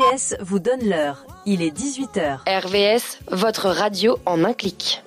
RVS vous donne l'heure. Il est 18h. RVS, votre radio en un clic.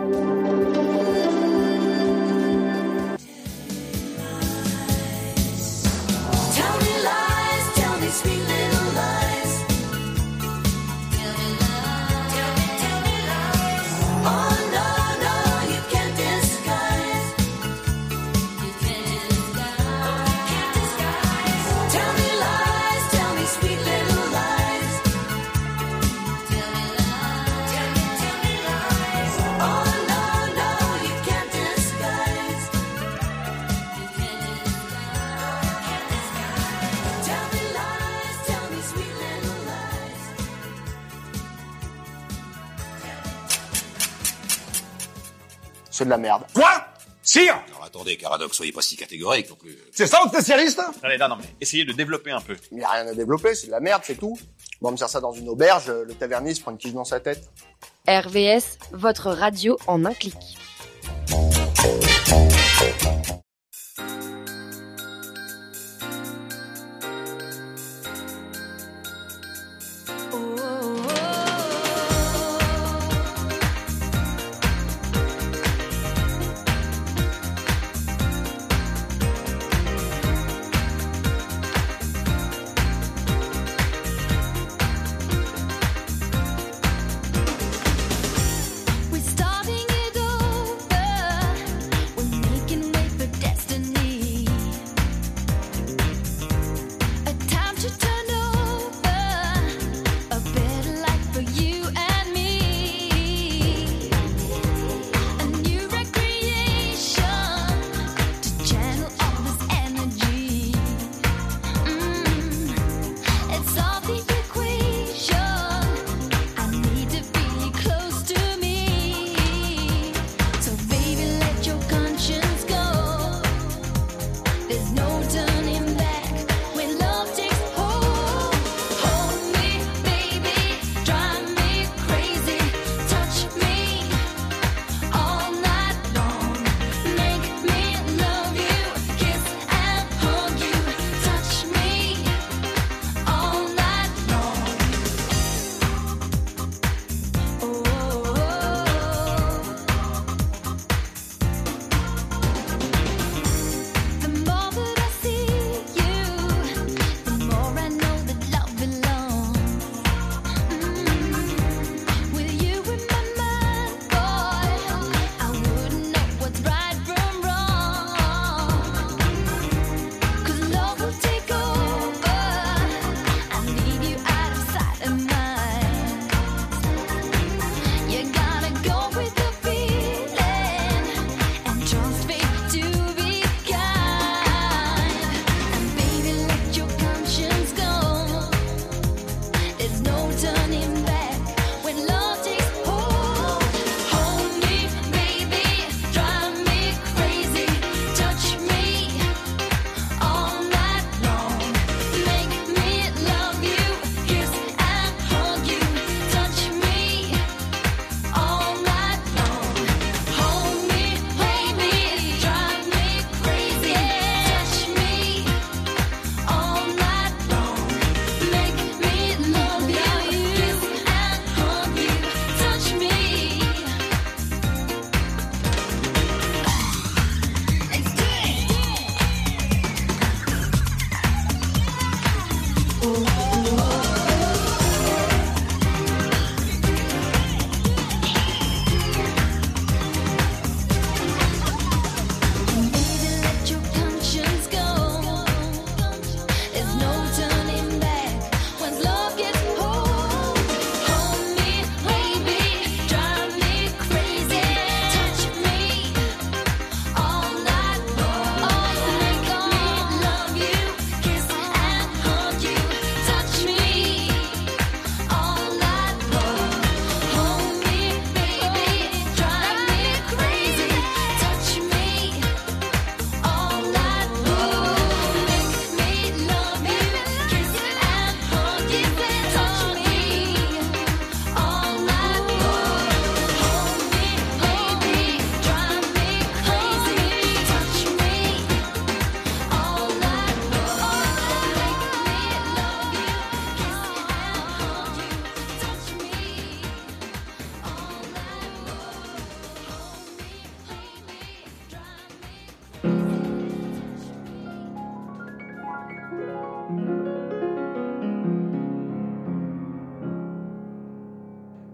C'est de la merde. Quoi? Sire? Alors attendez, Caradoc, soyez pas si catégorique non plus. C'est ça votre spécialiste? Allez, non, mais essayez de développer un peu. Il n'y a rien à développer, c'est de la merde, c'est tout. Bon, on me sert ça dans une auberge, le taverniste prend une tige dans sa tête. RVS, votre radio en un clic. We're starting it over. We're making way for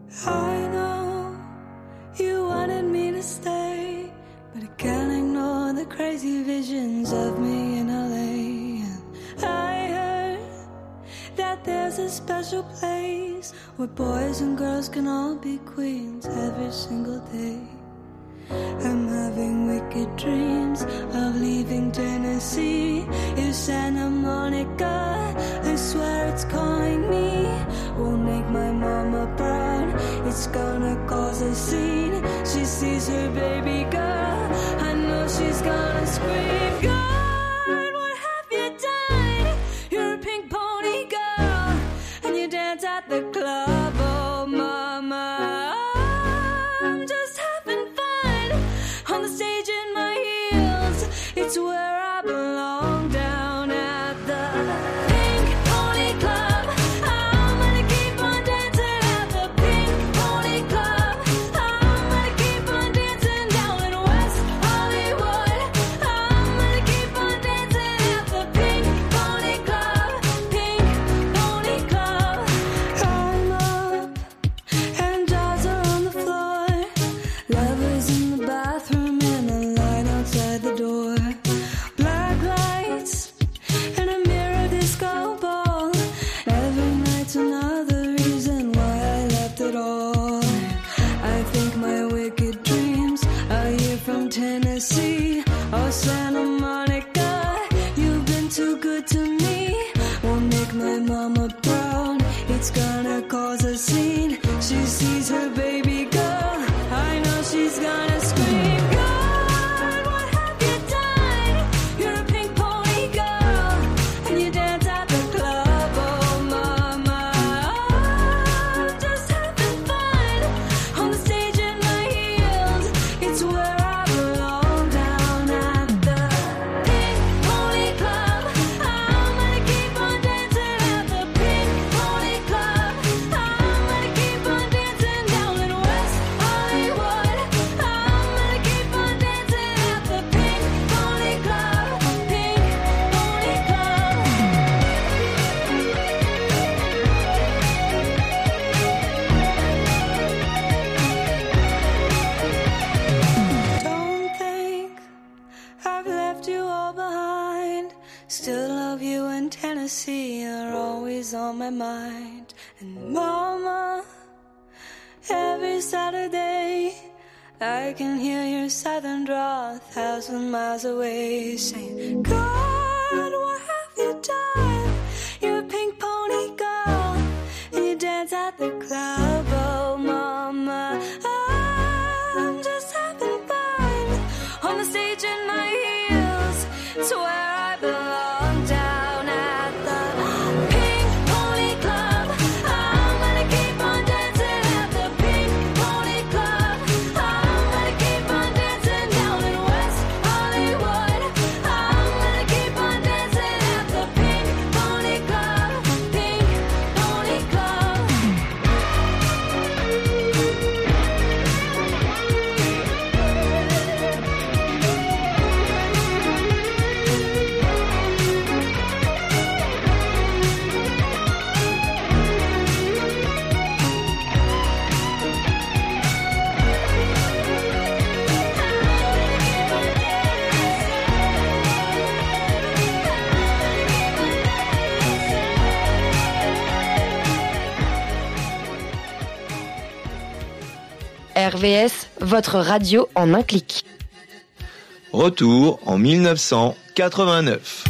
I know you wanted me to stay, but I can't ignore the crazy visions of me in LA. And I heard that there's a special place where boys and girls can all be queens every single day. I'm having wicked dreams of leaving Tennessee. If Santa Monica, I swear it's calling me. Won't make my mama proud, it's gonna cause a scene. She sees her baby girl, I know she's gonna scream. God, what have you done? You're a pink pony girl, and you dance at the club. Oh mama, I'm just having fun on the stage in my heels. It's where I belong, down at the Pink Pony Club. I'm gonna keep on dancing at the Pink Pony Club. I'm gonna keep on dancing down in West Hollywood. I'm gonna keep on dancing at the Pink Pony Club. Pink Pony Club. I'm up and jaws are on the floor. Lovers in the bathroom and a line outside the door. Black lights and a mirror disco ball. Every night's another reason why I left it all. I think my wicked dreams are here from Tennessee. Oh, Santa Monica, you've been too good to me. Won't make my mama proud, it's gonna cause a scene. She sees her baby girl, I know she's gonna scream. God, what have you done? You're a pink pony girl, and you dance at the club. Oh mama, I'm just having fun on the stage in my heels. It's where I belong, down at the Pink Pony Club. I'm gonna keep on dancing at the Pink Pony Club. I'm gonna keep on dancing down in West Hollywood. I'm gonna keep on dancing at the Pink Pony Club. Pink Pony Club. Don't think I've left you all behind. Still love you in Tennessee, you're always on my mind. And mama, every Saturday I can hear your southern drawl 1,000 miles away, saying, God, what have you done? You're a pink pony girl, and you dance at the club. Oh mama, I'm just having fun on the stage in my heels. It's where I belong, down at the Pink Pony Club. I'm gonna keep on dancing at the Pink Pony Club. I'm gonna keep on dancing down in West Hollywood. I'm gonna keep on dancing at the Pink Pony Club. Pink Pony Club. RVS, votre radio en un clic. Retour en 1989.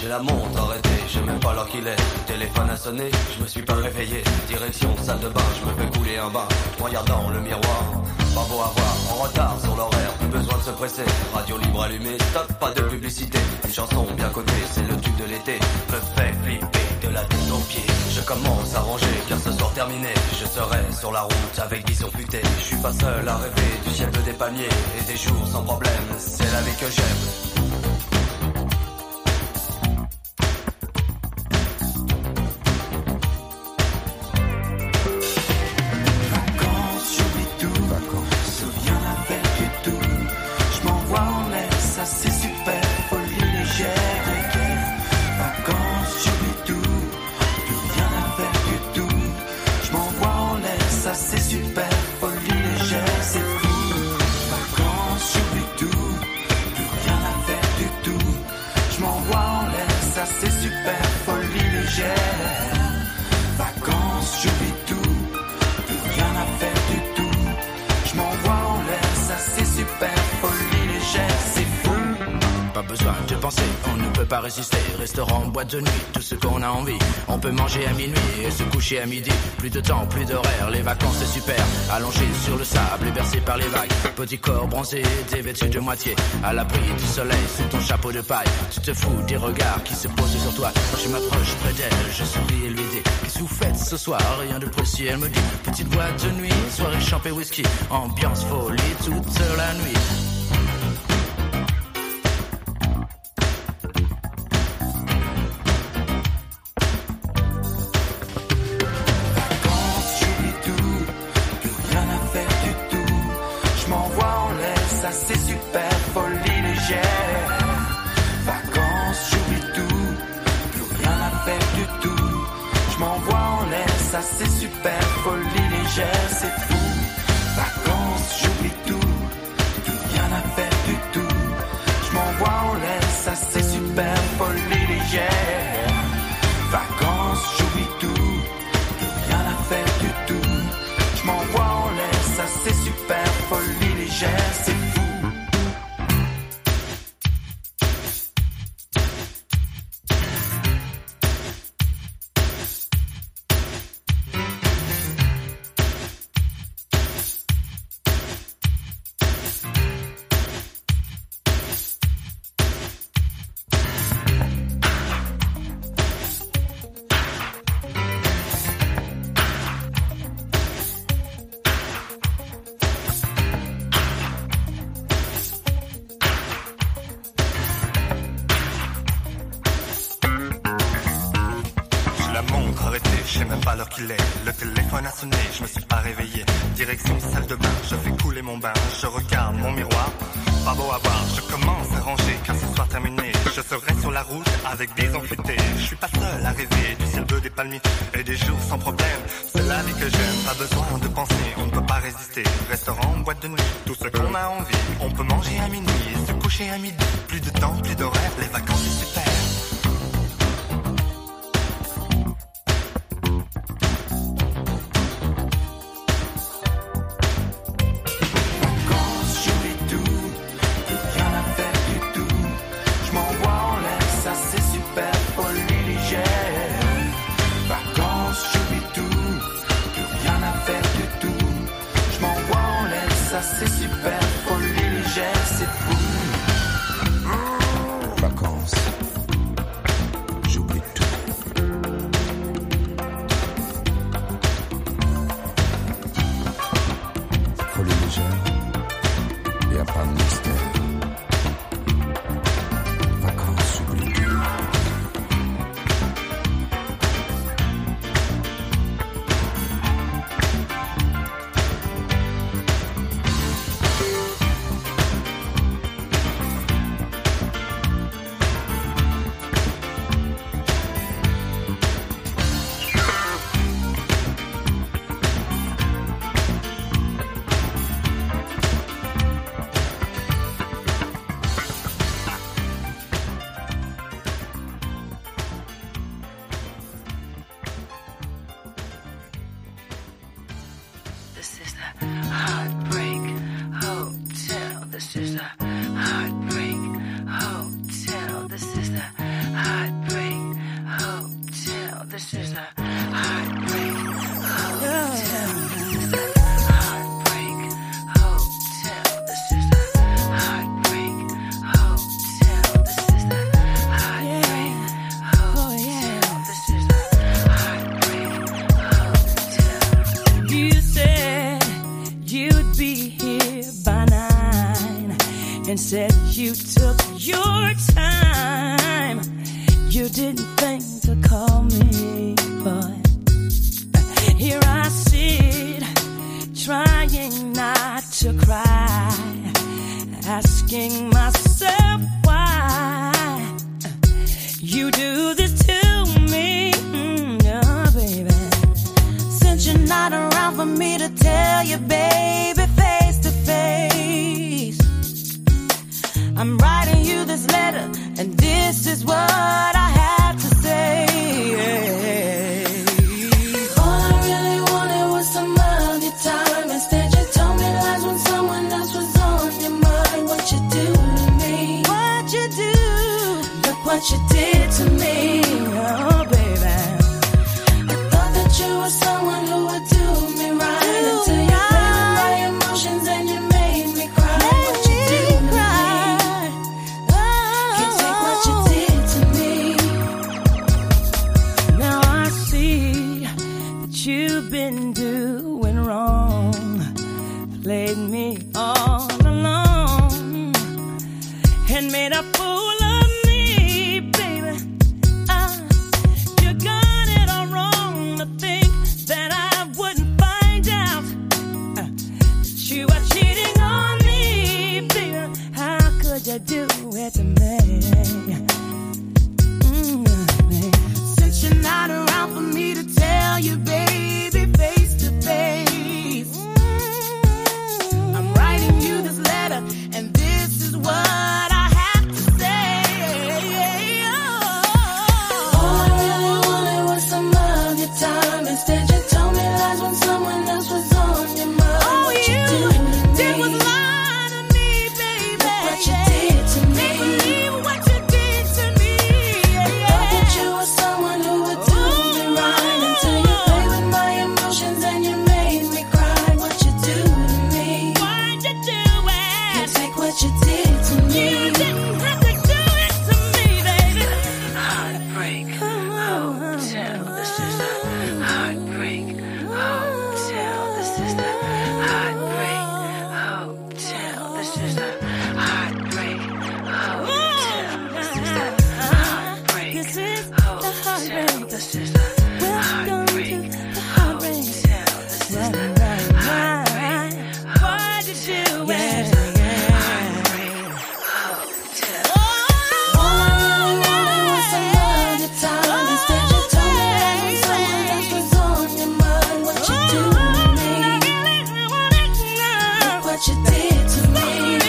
J'ai la montre arrêtée, je sais même pas l'heure qu'il est. Le téléphone a sonné, je me suis pas réveillé. Direction salle de bain, je me fais couler un bain. Regardant le miroir, pas beau à voir, en retard sur l'horaire, plus besoin de se presser. Radio libre allumée, stop, pas de publicité. Une chanson bien cotée, c'est le tube de l'été. Me fait flipper de la tête aux pieds. Je commence à ranger, car ce soir terminé, je serai sur la route avec vision futée. Je suis pas seul à rêver du ciel des palmiers et des jours sans problème. C'est la vie que j'aime. Résister, restaurant, boîte de nuit, tout ce qu'on a envie. On peut manger à minuit et se coucher à midi. Plus de temps, plus d'horaire, les vacances c'est super. Allongé sur le sable et bercé par les vagues. Petit corps bronzé, dévêtu de moitié. À l'abri du soleil, sous ton chapeau de paille. Tu te fous des regards qui se posent sur toi. Quand je m'approche près d'elle, je souris et lui dis: qu'est-ce que vous faites ce soir? Rien de précis, elle me dit. Petite boîte de nuit, soirée champé whisky. Ambiance folie toute la nuit. Le téléphone a sonné, je me suis pas réveillé. Direction salle de bain, je fais couler mon bain. Je regarde mon miroir, pas beau à voir. Je commence à ranger, car ce soir terminé, je serai sur la route avec des amputés. Je suis pas seul à rêver du ciel bleu des palmiers et des jours sans problème. C'est la vie que j'aime, pas besoin de penser, on ne peut pas résister. Restaurant, boîte de nuit, tout ce qu'on a envie. On peut manger à minuit et se coucher à midi. Plus de temps, plus d'horaire, les vacances c'est super. C'est super, folie légère, c'est fou. Vacances, j'oublie tout. Folie légère, y a pas de mystère. Vacances, j'oublie tout. This is the Heartbreak Hotel. This is the Heartbreak Hotel. This is the Heartbreak and said you took your time. You didn't think to call me, but here I sit, trying not to cry, asking myself why you do this to me, oh baby. Since you're not around for me to tell you, baby, face to face, I'm writing you this letter, and this is what I have to say. All I really wanted was some of your time. Instead you told me lies when someone else was on your mind. What you do to me? What you do? Look what you did to me, oh baby. I thought that you were someone who would do me right, until you played with my emotions and you made me cry. What you do to me? Can't take what you did to me. Now I see that you've been doing wrong, played me all along, and made a fool of me, baby. You got it all wrong to think that I wouldn't find out that you were cheating on me, baby. How could you do it to me? Since you're not around for me to tell you, baby, face to face, I'm writing you this letter, and this is what I have to say. All I really wanted was some of your time. Instead you told me lies when someone else was on your mind. Oh, what you did was lie to me, baby. Look what you did to me. Can't believe what you did to me. I thought that you were someone who would do me right, until you played with my emotions and you made me cry. What you do to me? Why'd you do it? Can't take what you did to me. You didn't have to do it to me, baby. Heartbreak Hotel, this is the Heartbreak Hotel, this is the Heartbreak Hotel, this is the Heartbreak Hotel, this is the Heartbreak Hotel, this is the Heartbreak Hotel, this is the Heartbreak Hotel. Why'd you do it? All I really wanted was some of your time. Instead you told me that when someone else was on your mind. What you do to me? Look what you did to me.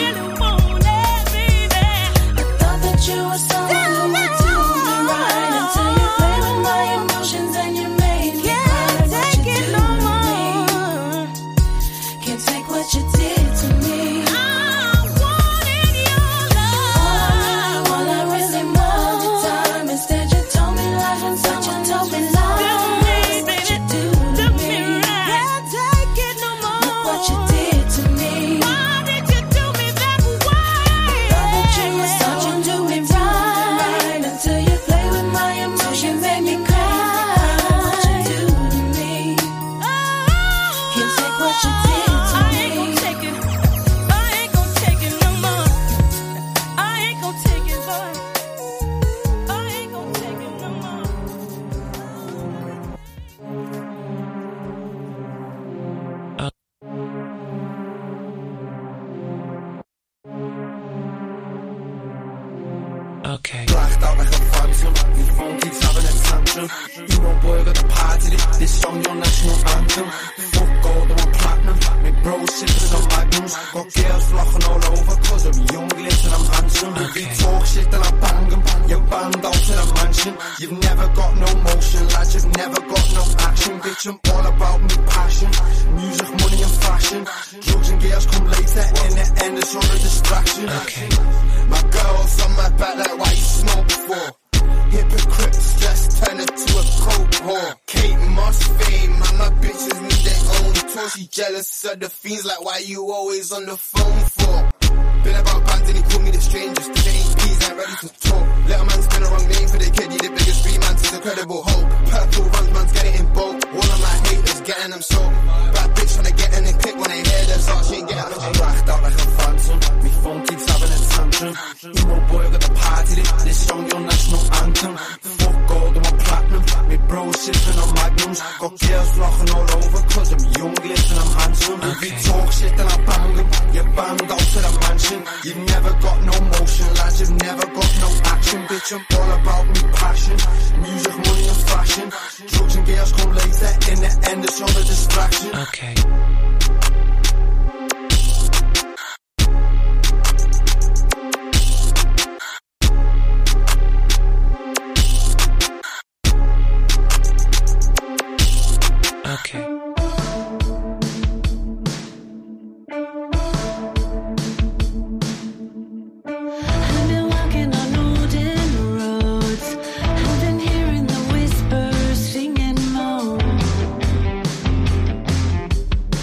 I thought that you were someone who would do me right, until you played with my emotions and you made me cry. What you do to me? Can't take what you did to me. I wanted your love. All I really wanted your time. Instead you told me lies when someone told me lies. What you do to me? Can't take it no more. Look what you did to me. Why did you do me that way? Thought that you were someone who would do me right, until you played with my emotions and you cry. What you do to me? Can't take what you did to me. I ain't gon' take it. I ain't gon' take it no more. I ain't gon' take it, boy. I ain't gon' take it no more. Okay. Blacked out like a phantom, your phone keeps having a tantrum. You know boy, got the party, this song your national anthem. Fuck gold, I'm platinum, make bros sipping on magnums. Got girls flocking all over, cause I'm young, lit and I'm handsome. If you talk shit then I bang them, you're banned out in a mansion. You've never got no motion, lads, you've never got no action. Bitch, I'm all about me passion, music, money and fashion. Drugs and girls come later, in the end it's all a distraction. Okay. My girls on my back like what you smoked for. Hypocrites just turn it to a coke whore. Kate Moss fame, and my bitches need their own tour. She jealous of the fiends, like why you always on the phone for? Been about bands and he called me the strangest. The APs ain't ready to talk. Little man's been a wrong name for the kid. He the biggest street man, he's incredible hope. Purple runs, man's getting in boat. One of my haters getting them sold. Bad bitch when they get in and click when they hear their song. She ain't getting them. I'm blacked out like a phantom. Me phone keeps having a bitch, I'm all about me passion. Music, money and fashion. Drugs and girls come later. In the end, it's all a distraction. Okay. Okay. I've been walking on wooden roads. I've been hearing the whispers sing and moan.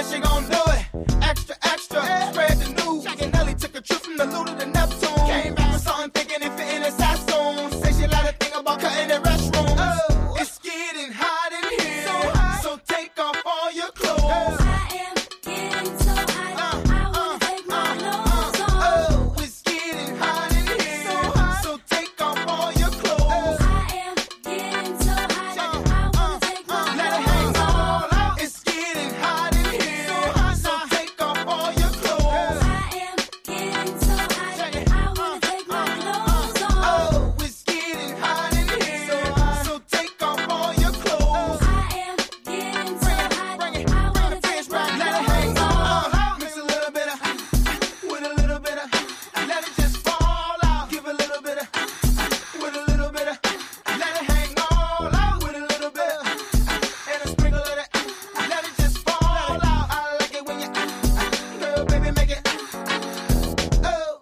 she gon' do it. Extra, extra, spread the news. Chicken Nelly took a trip from the Luda to Neptune. Came back with something thinking it fit in his Sassoon. Say she like to think about cutting the restroom. Oh, it's getting hot in here, so take off all your clothes. I am getting so hot, I wanna take my clothes off. Oh, it's getting hot in here, so take off all your clothes. I am getting so hot, I wanna take my clothes off. Let it hang all out. It's getting hot in here, so take off all your clothes. I am getting so hot, I wanna take my clothes off. Oh, it's getting hot in here, so take off all your clothes. I am getting so hot, I wanna take my clothes off. Let it hang all out. Mix a little bit of with a little bit of, let it just fall out. Give a little bit of with a little bit of, let it hang all out with a little bit of, and a sprinkle of that. Let it just fall out. I like it when you, girl, baby, make it. Oh.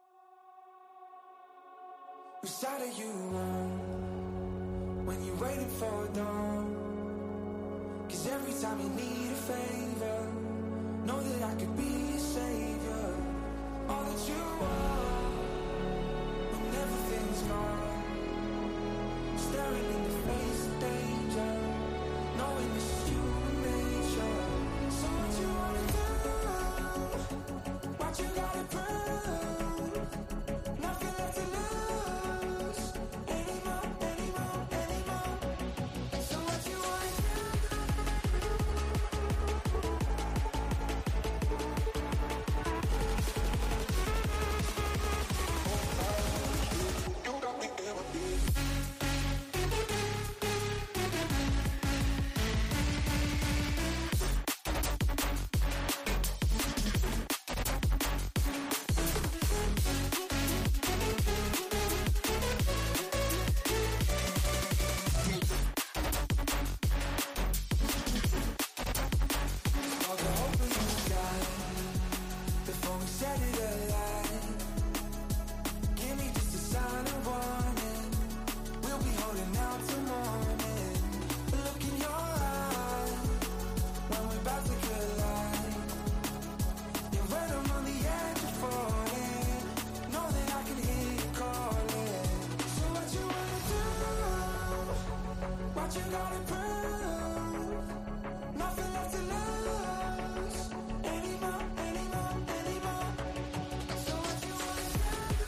Which side are you on when you're waiting for dawn? 'Cause every time you need a favor, know that I could be a savior. All that you are when everything's gone. Staring in the face of danger, knowing it's human nature. So what you wanna do? What you gotta prove? Nothing left to lose. Anymore, anymore, anymore. So what you wanna do? Before we set it alight, give me just a sign of warning. We'll be holding out till morning. Look in your eyes when we're about to collide. And when I'm on the edge of falling, know that I can hear you calling. So what you wanna do? What you gotta prove? Nothing left to lose. Anymore, anymore, anymore. So what you wanna do?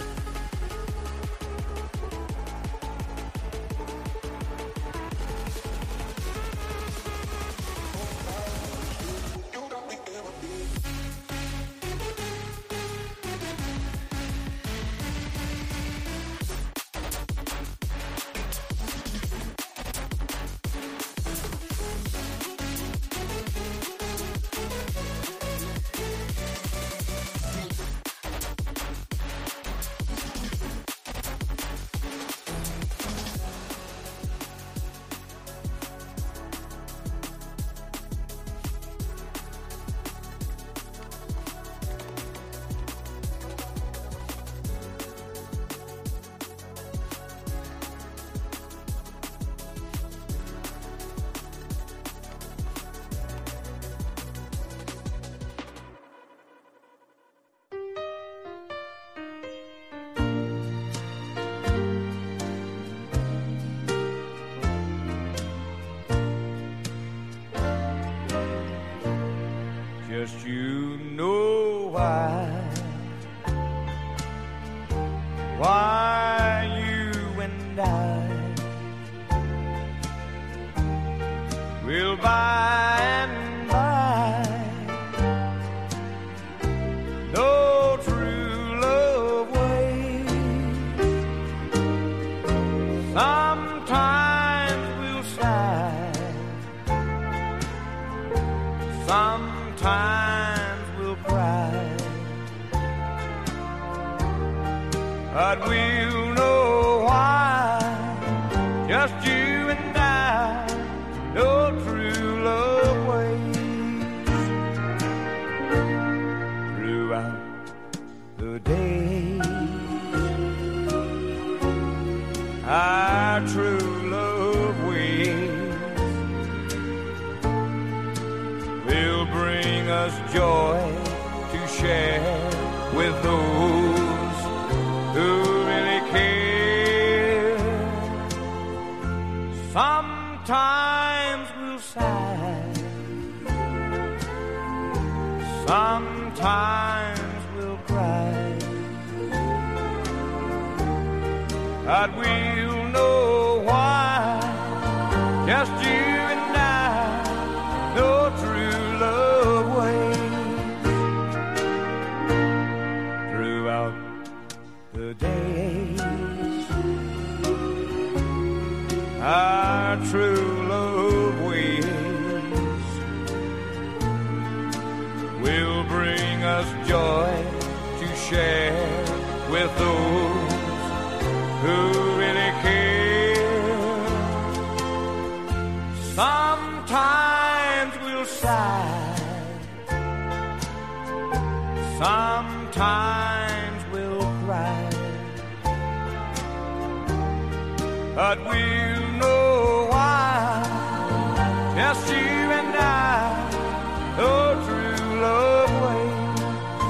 Just you know why you and I will by and by know true love waits. Sometimes we'll sigh, sometimes we'll cry, but we'll know why. Just you and I know true love waits. Throughout the day, our true love waits will bring us joy to share with those who really care. Sometimes we'll sigh, sometimes we'll cry, but we'll know why. Just you and I know true love waits throughout the days. Our true love ways will bring us joy to share with those who really care. Sometimes we'll sigh, sometimes we'll cry, but we'll know why. Just you and I, oh true love waits,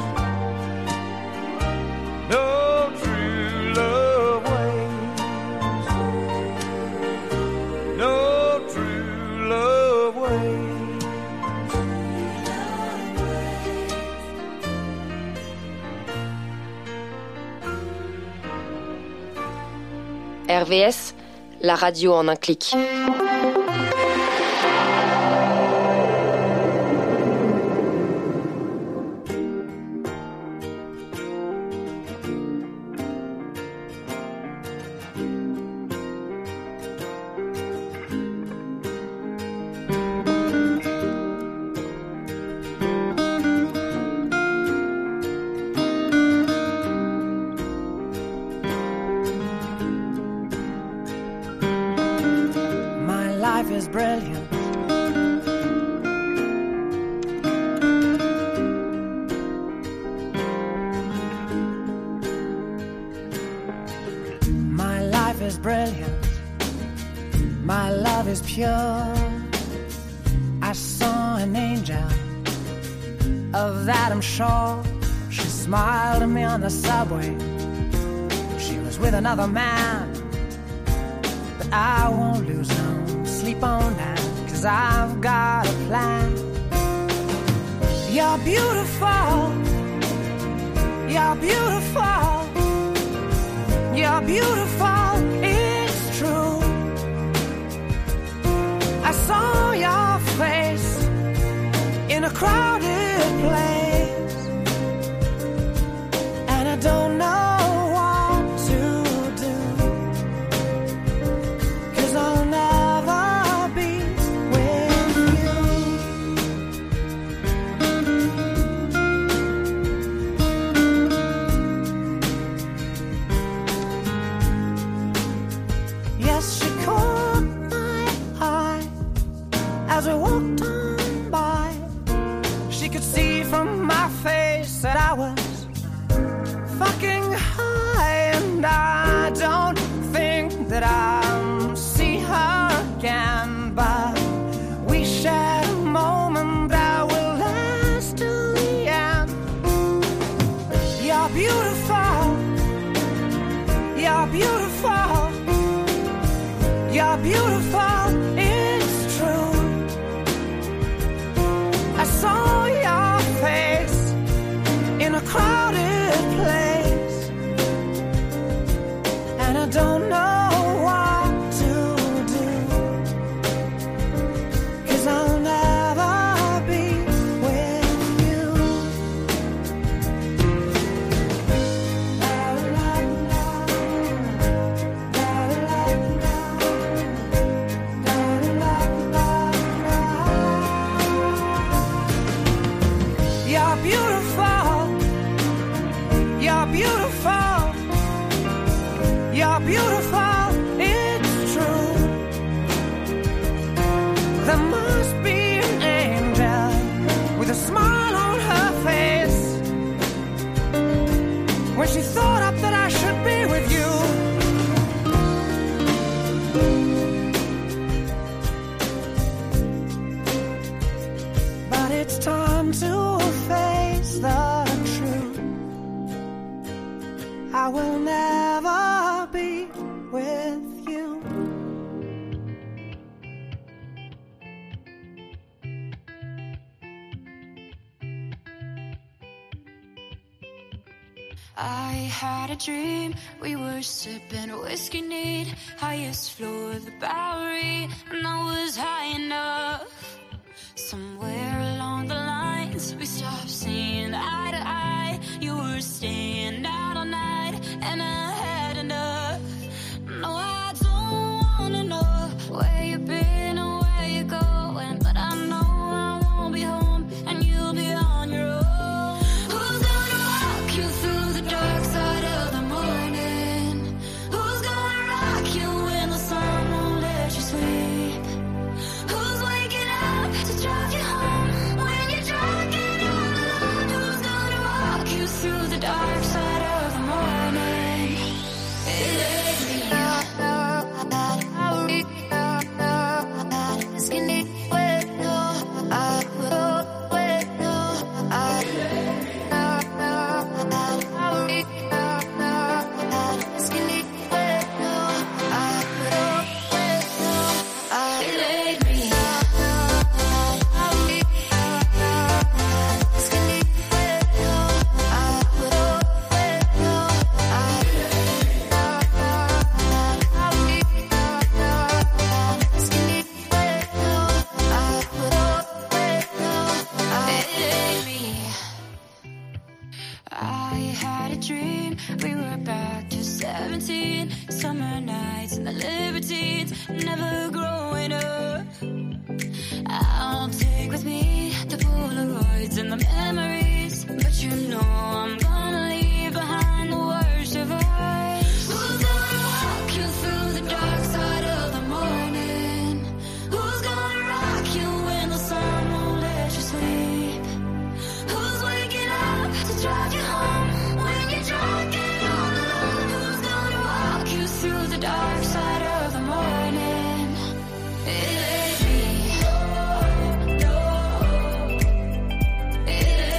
no true love waits, no true love waits. RVS, la radio en un clic. Is brilliant. My life is brilliant. My love is pure. I saw an angel, of that I'm sure. She smiled at me on the subway. She was with another man, but I won't lose no sleep on that, 'cause I've got a plan. You're beautiful, you're beautiful, you're beautiful, it's true. I saw your face in a crowded place, and I don't know what to do, 'cause I'll never as we walked on by. She could see from my face that I was fucking high, and I don't think that I'll see her again, but we shared a moment that will last till the end. You're beautiful, you're beautiful, you're beautiful, it's true. I saw your face in a crowded place, and I don't know what to do, 'cause I'll never be with you. You're beautiful, you're beautiful, you're beautiful, it's true. There must be an angel with a smile on her face when she thought up that I should be with you. But it's time to I will never be with you. I had a dream, we were sipping whiskey neat, highest floor of the Bowery, and I was high enough. Somewhere along the lines, we stopped seeing eye to eye. You were staying out all night, and I had enough. No, I don't wanna know where you've been or where you're going, but I know I won't be home, and you'll be on your own. Who's gonna walk you through the dark side of the morning? Who's gonna rock you when the sun won't let you sleep? Who's waking up to drive you home when you're drunk and all alone? Who's gonna walk you through the dark side of the morning? It's me. I had a dream, we were back to 17, summer nights and the libertines, never growing up. I'll take with me the Polaroids and the memories, but you know I'm gonna leave behind the worst of us. Who's gonna walk you through the dark side of the morning? Who's gonna rock you when the sun won't let you sleep? Who's waking up to drive you home when you're drunk and all alone? Who's gonna walk you through the dark side of the morning? It ain't me. It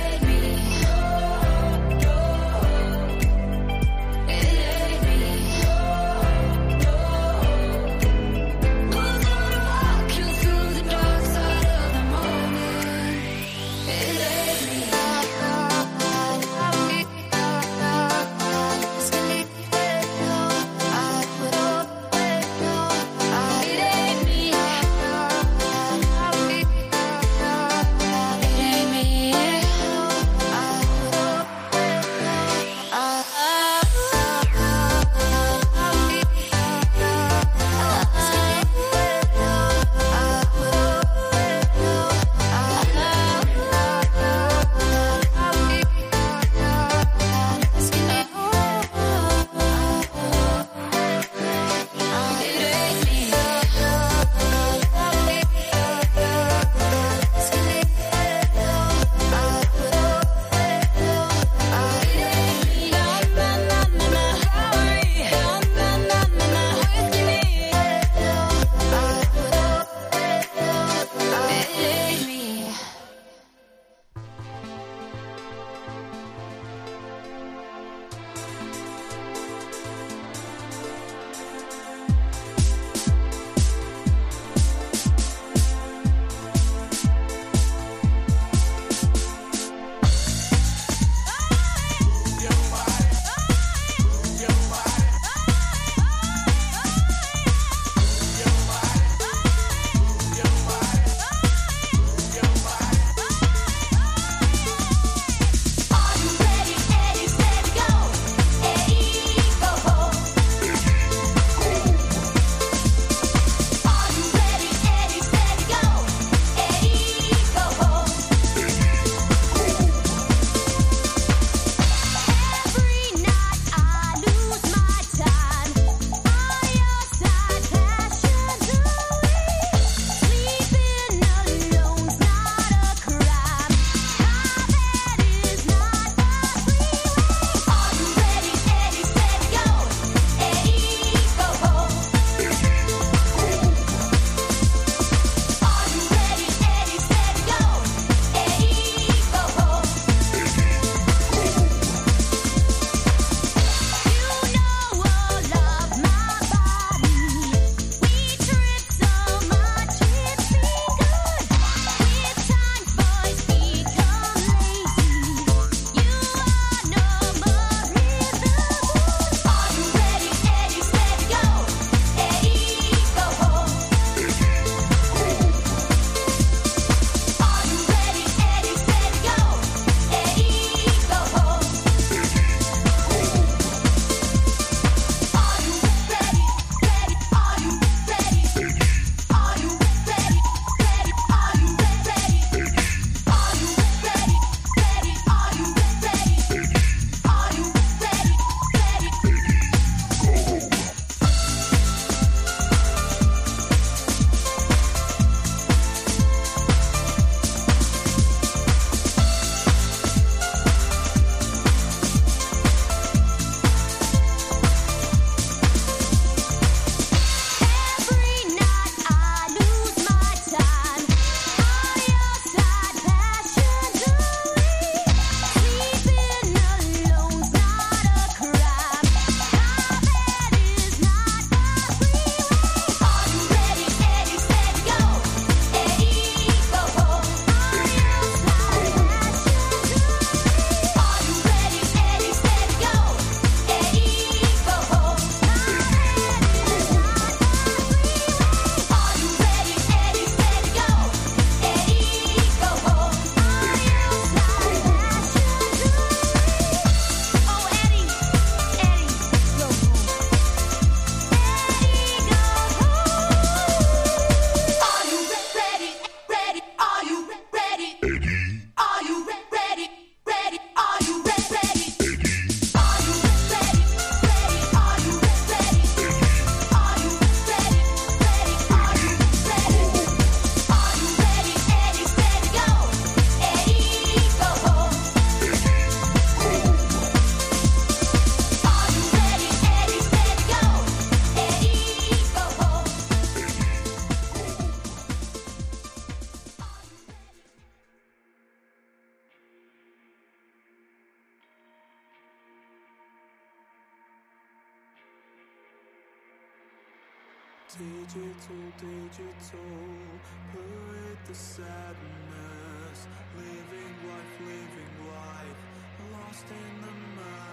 Digital, parade the sadness, living life, lost in the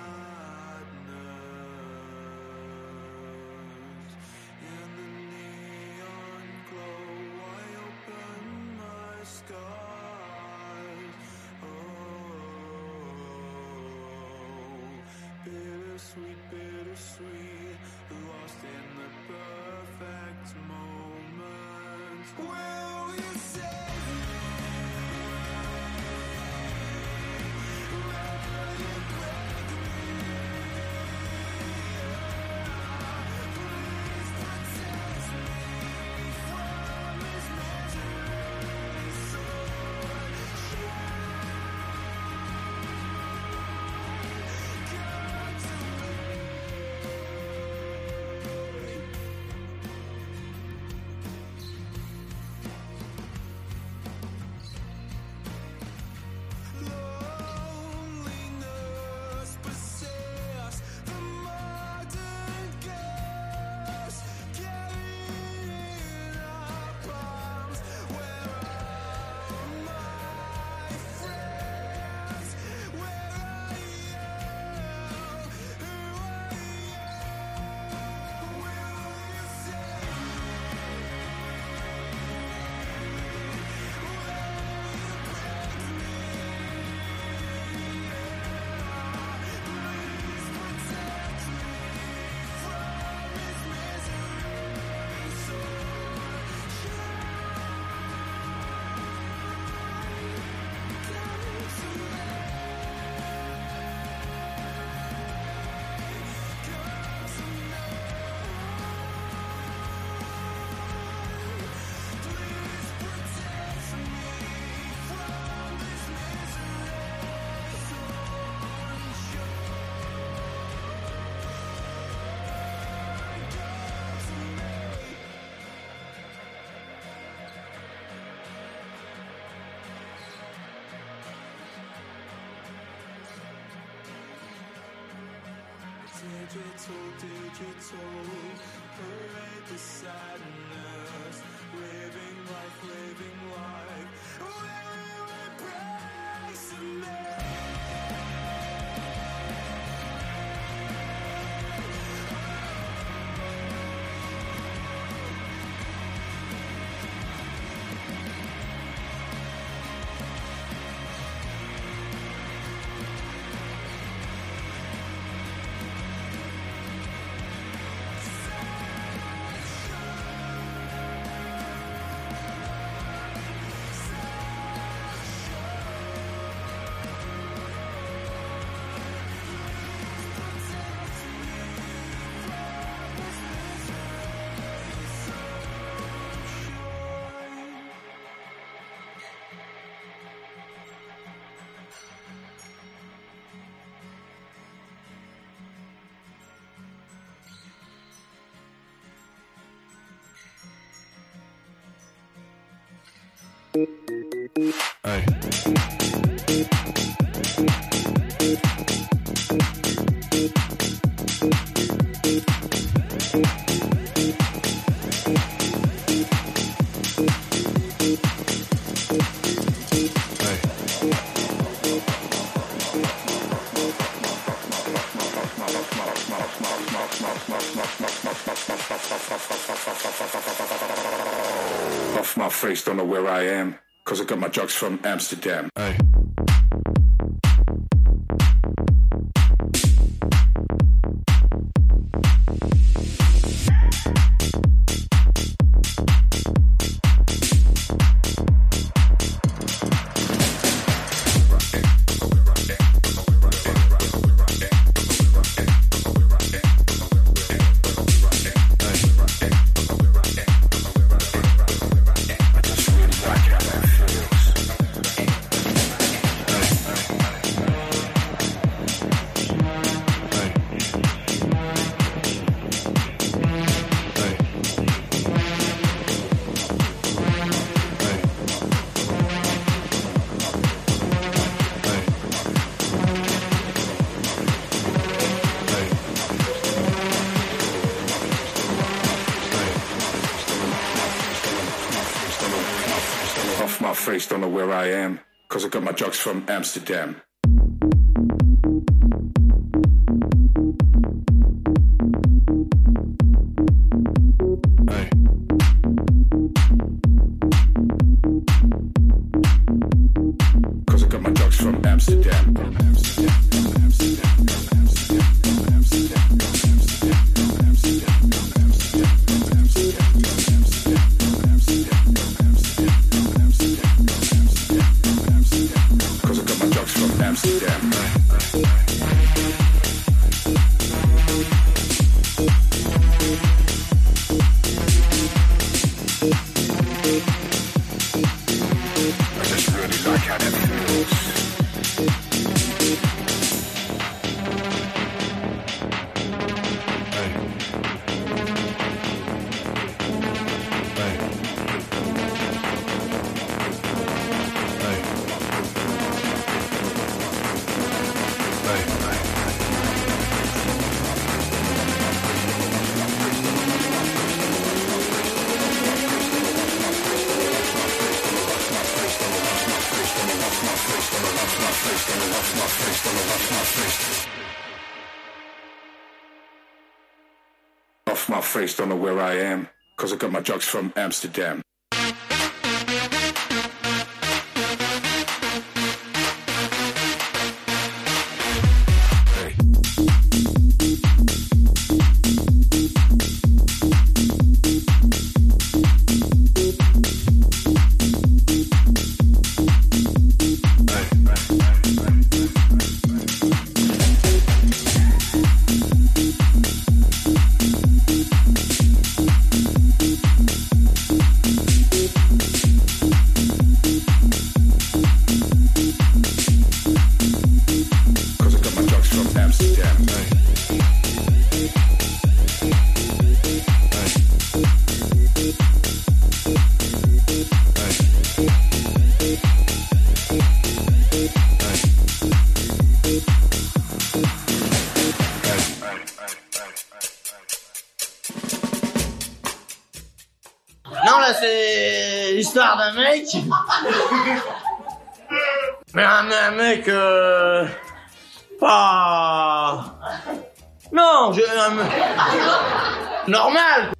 madness. In the neon glow, I open my skies. Oh, bittersweet, bittersweet, lost in the perfect moment. Will you save me? Will you break me? Please protect me from this misery. Loneliness possess the modern gas, carrying our bombs. Where are my friends? Where are you? Who are you? Will you save me? Digital, parade the sadness, living life, will you embrace me? Hey. Off my face, don't know where I am, 'cause I got my drugs from Amsterdam. Hey. I face, don't know where I am, cause I got my drugs from Amsterdam. Cause I got my drugs from Amsterdam. Off my face, don't know where I am, cause I got my drugs from Amsterdam. Non, là, c'est l'histoire d'un mec. Mais un mec, pas... Non, normal.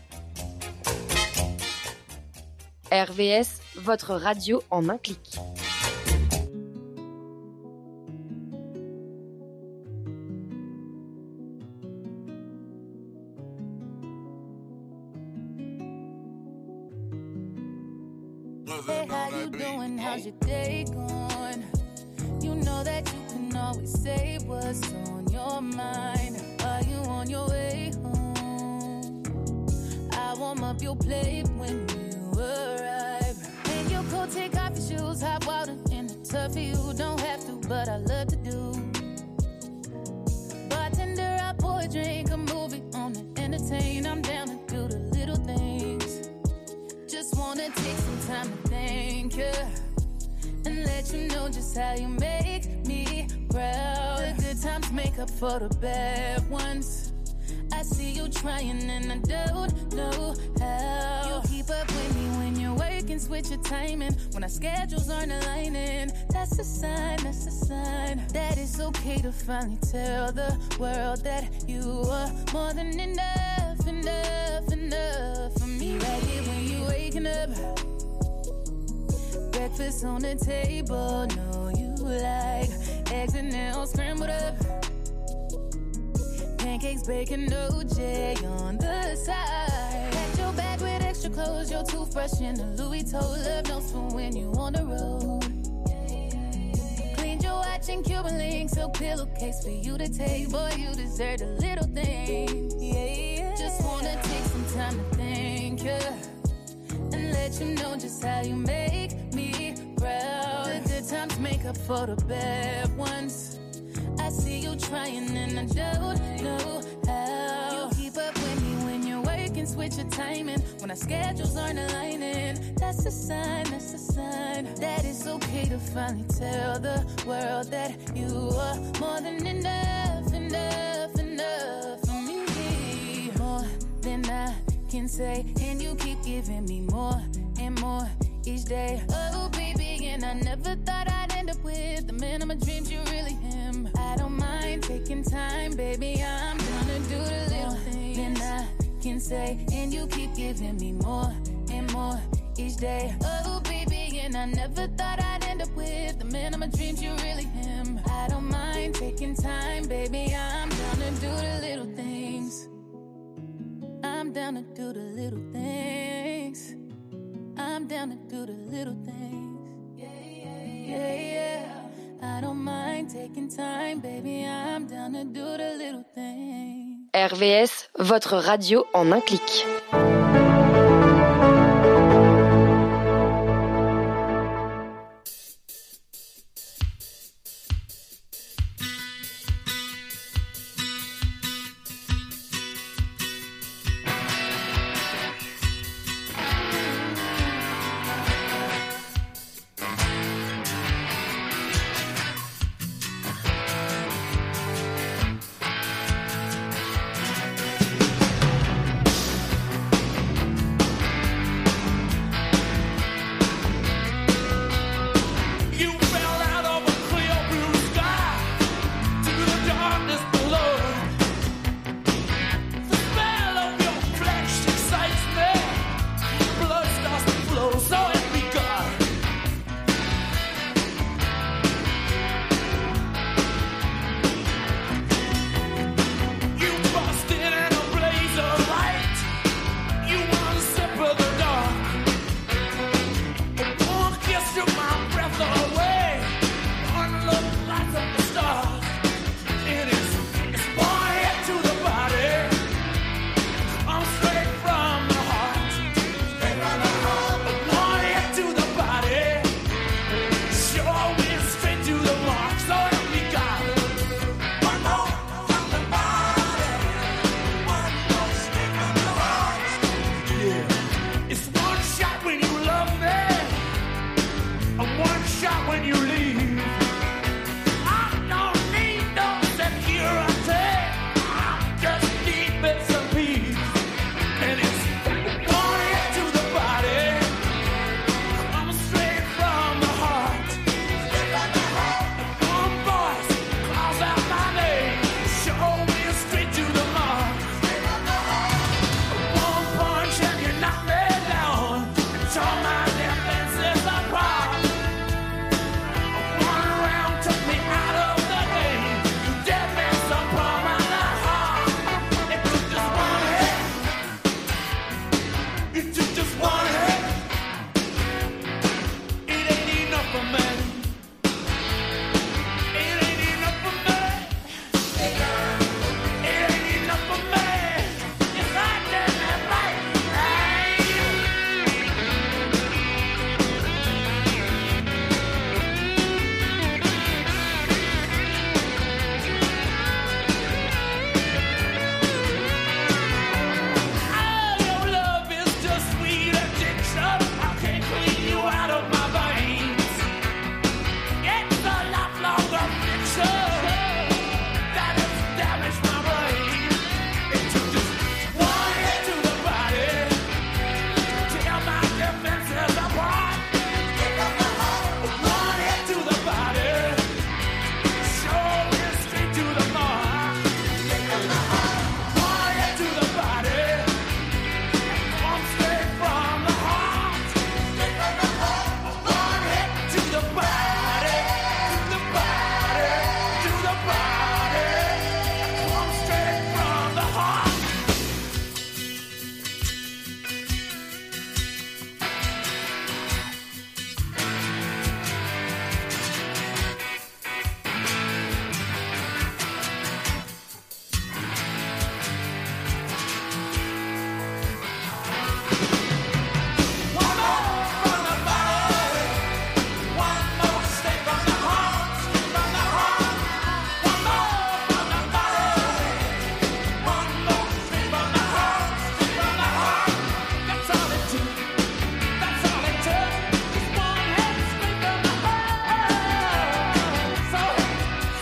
RVS, votre radio en un clic. Hey, how you doing? How's your day going? You know that you can always say what's on your mind. Are you on your way home? I warm up your plate when you arrive. Take your coat, take off your shoes, hot water in the tub for you. Don't have to, but I love to do. Bartender, I pour a drink, a movie on to entertain. I'm down to do the little things. Just wanna take some time to thank you and let you know just how you make me proud. The good times make up for the bad ones. I see you trying and I don't know how. You keep up with me when you're working, switch your timing. When our schedules aren't aligning, that's a sign that it's okay to finally tell the world that you are more than enough, enough, enough for me. Right here when you waking up, breakfast on the table, know you like eggs and now scrambled up, pancakes, bacon, OJ on the side. Pack your bag with extra clothes, your toothbrush and a Louis toe. Love notes for when you on the road. Cleaned your watch and Cuban links, silk pillowcase for you to take. Boy, you deserve the little things. Yeah, just wanna take some time to thank you and let you know just how you make me proud. The good times make up for the bad ones. I see you trying and I don't know how. You keep up with me when you're working, switch your timing. When our schedules aren't aligning, that's a sign that it's okay to finally tell the world that you are more than enough, enough, enough for me. More than I can say, and you keep giving me more and more. each day. Oh, baby, and I never thought I'd end up with the man of my dreams. You really him. I don't mind taking time, baby. I'm gonna do the little things than I can say, and you keep giving me more and more each day. Oh, baby, and I never thought I'd end up with the man of my dreams. You really him. I don't mind taking time, baby. I'm gonna do the little things. I'm down to do the little things. I'm down to do the little things. Yeah, yeah. I don't mind taking time, baby. I'm down to do the little things. RVS, votre radio en un clic.